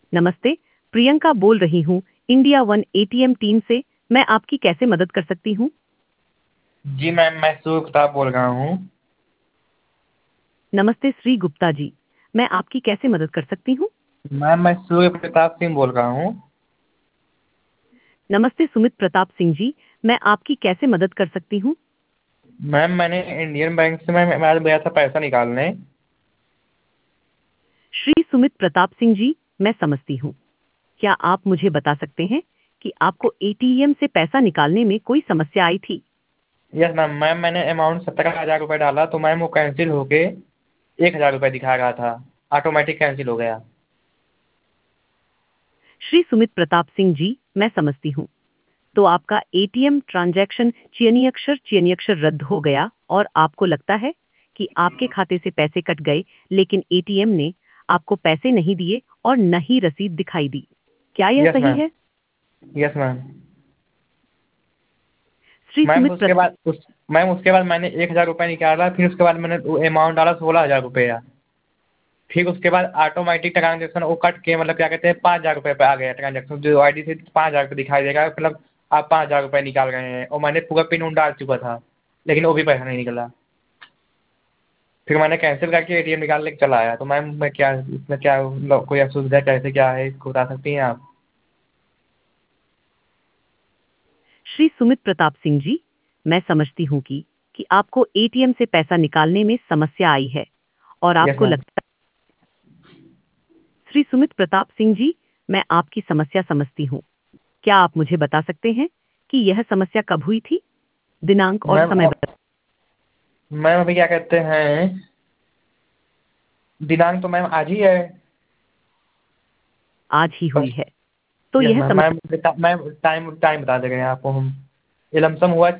नमस्ते, प्रियंका बोल रही हूँ, इंडिया वन एटीएम टीम से। मैं आपकी कैसे मदद कर सकती हूँ? जी मैम, मैं सूर्य प्रताप बोल रहा हूँ। नमस्ते श्री गुप्ता जी, मैं आपकी कैसे मदद कर सकती हूँ? मैम, मैं सूर्य प्रताप सिंह बोल रहा हूँ। नमस्ते सुमित प्रताप सिंह जी, मैं आपकी कैसे मदद कर सकती हूँ? मैम, मैंने इंडियन बैंक से मैं आज गया था पैसा निकालने। श्री सुमित प्रताप सिंह जी, मैं समझती हूँ। क्या आप मुझे बता सकते हैं कि आपको एटीएम से पैसा निकालने में कोई समस्या आई थी? यस मैम, मैंने अमाउंट 17,000 रुपये डाला तो मैम वो कैंसिल होके 1,000 रुपये दिखा रहा था। ऑटोमेटिक कैंसिल हो गया। श्री सुमित प्रताप सिंह जी, मैं समझती हूँ। तो आपका एटीएम ट्रांजैक्शन चयनी अक्षर रद्द हो गया और आपको लगता है कि आपके खाते से पैसे कट गए, लेकिन एटीएम ने आपको पैसे नहीं दिए और न ही रसीद दिखाई दी। क्या यह यस सही मैम। है? Yes ma'am. Shri ma'am Sumit उसके बाद मैंने 1,000 रुपये निकाला, फिर उसके बाद मैंने अमाउंट डाला 16,000 रुपया। फिर उसके बाद ऑटोमेटिक ट्रांजेक्शन वो कट के मतलब क्या कहते हैं 5,000 रुपये पे आ गया ट्रांजेक्शन, जो आईडी से 5,000 रुपये दिखाई देगा, मतलब आप 5,000 रुपये निकाल रहे हैं और मैंने पूरा पिन उन डाल चुका था, लेकिन वो भी पैसा नहीं निकला। फिर मैंने कैंसिल करके एटीएम निकालने चला आया। तो मैम मैं क्या इसमें क्या मतलब कोई असुविधा कैसे क्या है इसको बता सकती हैं आप? श्री सुमित प्रताप सिंह जी, मैं समझती हूँ कि आपको एटीएम से पैसा निकालने में समस्या आई है और यस आपको मैम। लगता। श्री सुमित प्रताप सिंह जी, मैं आपकी समस्या समझती हूँ। क्या आप मुझे बता सकते हैं कि यह समस्या कब हुई थी? दिनांक और मैम समय बता। मैम अभी क्या कहते हैं, दिनांक तो मैम आज ही है। आज ही हुई बस। है। तो यस यह मैम। समस्या। मैम टाइम टाइम बता दे रहे हैं आपको हम। ये लमसम हुआ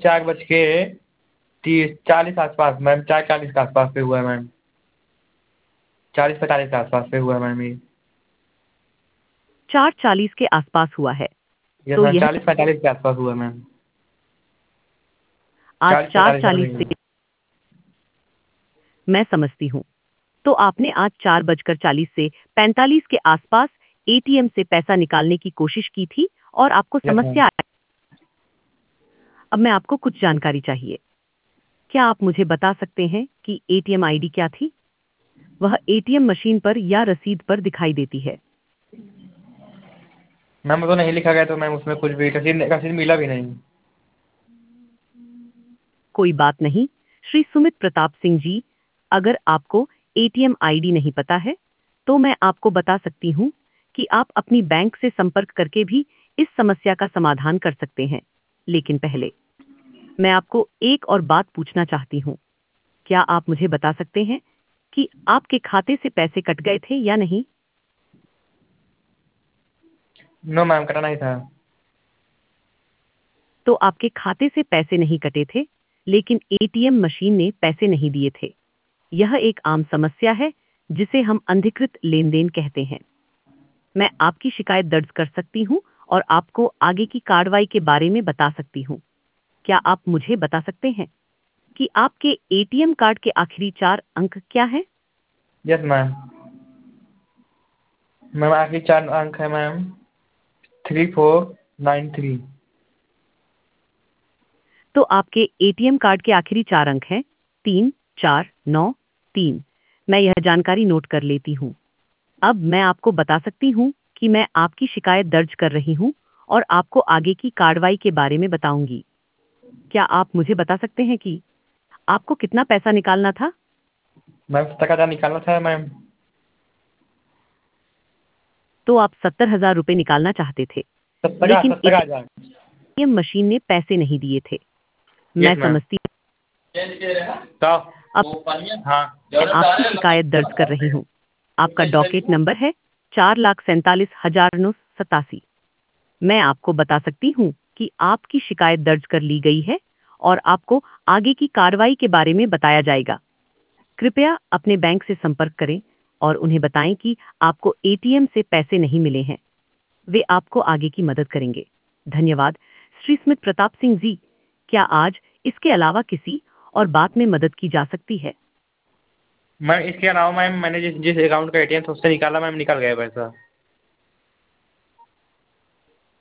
4:30 आसपास मैम, 4:40 के आसपास पे हुआ है मैम। 40-45 के आसपास पे हुआ है मैम ये। 4:40 के आसपास हुआ है। यस तो मैम, यह 40-45 के आसपास हुआ है मैम। आज 40-45 का तो 4:40 नहीं से। हुआ। मैं समझती हूँ। तो आपने आज 4:40 से 45 के आसपास एटीएम से पैसा निकालने की कोशिश की थी और आपको यस मैम। समस्या आई। अब मैं आपको कुछ जानकारी चाहिए। क्या आप मुझे बता सकते हैं कि एटीएम आईडी क्या थी? वह एटीएम मशीन पर या रसीद पर दिखाई देती है। मैम वो तो नहीं लिखा गया, तो मैम उसमें कुछ भी रसीद रसीद मिला भी नहीं। कोई बात नहीं। श्री सुमित प्रताप सिंह जी, अगर आपको एटीएम आईडी नहीं पता है, तो मैं आपको बता सकती हूँ कि आप अपनी बैंक से संपर्क करके भी इस समस्या का समाधान कर सकते हैं। लेकिन पहले मैं आपको एक और बात पूछना चाहती हूँ। क्या आप मुझे बता सकते हैं कि आपके खाते से पैसे कट गए थे या नहीं? नो मैम, कटा नहीं था। तो आपके खाते से पैसे नहीं कटे थे, लेकिन एटीएम मशीन ने पैसे नहीं दिए थे। यह एक आम समस्या है जिसे हम अनधिकृत लेन-देन कहते हैं। मैं आपकी शिकायत दर्ज कर सकती हूँ और आपको आगे की कार्रवाई के बारे में बता सकती हूँ। क्या आप मुझे बता सकते हैं कि आपके एटीएम कार्ड के आखिरी 4 अंक क्या हैं? Yes ma'am. मैम आखिरी 4 अंक है मैम, 3493। तो आपके एटीएम कार्ड के आखिरी 4 अंक हैं 3493। मैं यह जानकारी नोट कर लेती हूँ। अब मैं आपको बता सकती हूँ कि मैं आपकी शिकायत दर्ज कर रही हूँ और आपको आगे की कार्रवाई के बारे में बताऊंगी। क्या आप मुझे बता सकते हैं कि आपको कितना पैसा निकालना था? मैम 70,000 निकालना था मैम। तो आप 70,000 रुपये निकालना चाहते थे, सत्तर लेकिन सत्तर हजार एटीएम मशीन ने पैसे नहीं दिए थे। मैं यस मैम। समझती हूँ। तो अब हाँ। मैं आपकी शिकायत दर्ज कर रही हूँ। आपका डॉकेट नंबर है 4,47,987। मैं आपको बता सकती हूँ कि आपकी शिकायत दर्ज कर ली गई है और आपको आगे की कार्रवाई के बारे में बताया जाएगा। कृपया अपने बैंक से संपर्क करें और उन्हें बताएं कि आपको एटीएम से पैसे नहीं मिले हैं। वे आपको आगे की मदद करेंगे। धन्यवाद। श्री स्मित प्रताप सिंह जी, क्या आज इसके अलावा किसी और बात में मदद की जा सकती है? मैम इसके अलावा मैम मैंने जिस जिस अकाउंट का एटीएम था उससे निकाला मैम, निकल गया पैसा।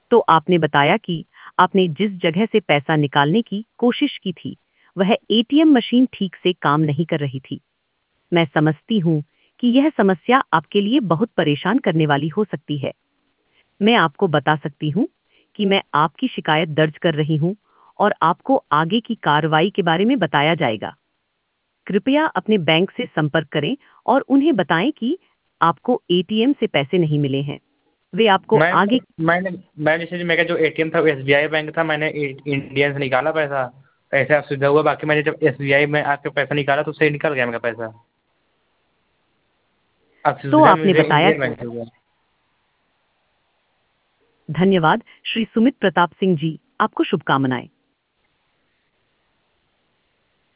तो आपने बताया कि आपने जिस जगह से पैसा निकालने की कोशिश की थी, वह एटीएम मशीन ठीक से काम नहीं कर रही थी। मैं समझती हूँ कि यह समस्या आपके लिए बहुत परेशान करने वाली हो सकती है। मैं आपको बता सकती हूँ कि मैं आपकी शिकायत दर्ज कर रही हूँ और आपको आगे की कार्रवाई के बारे में बताया जाएगा। कृपया अपने बैंक से संपर्क करें और उन्हें बताएं कि आपको एटीएम से पैसे नहीं मिले हैं। वे आपको मैम आगे मैंने मैंने जैसे मेरा जो एटीएम था वो एसबीआई बैंक था, मैंने इंडियन से निकाला पैसा, ऐसा सुविधा हुआ। बाकी मैंने जब एसबीआई में आके पैसा निकाला तो उससे निकल गया मेरा पैसा। अब तो सुविधा आपने मुझे बताया। इंडियन बैंक से हुआ। धन्यवाद श्री सुमित प्रताप सिंह जी, आपको शुभकामनाएं।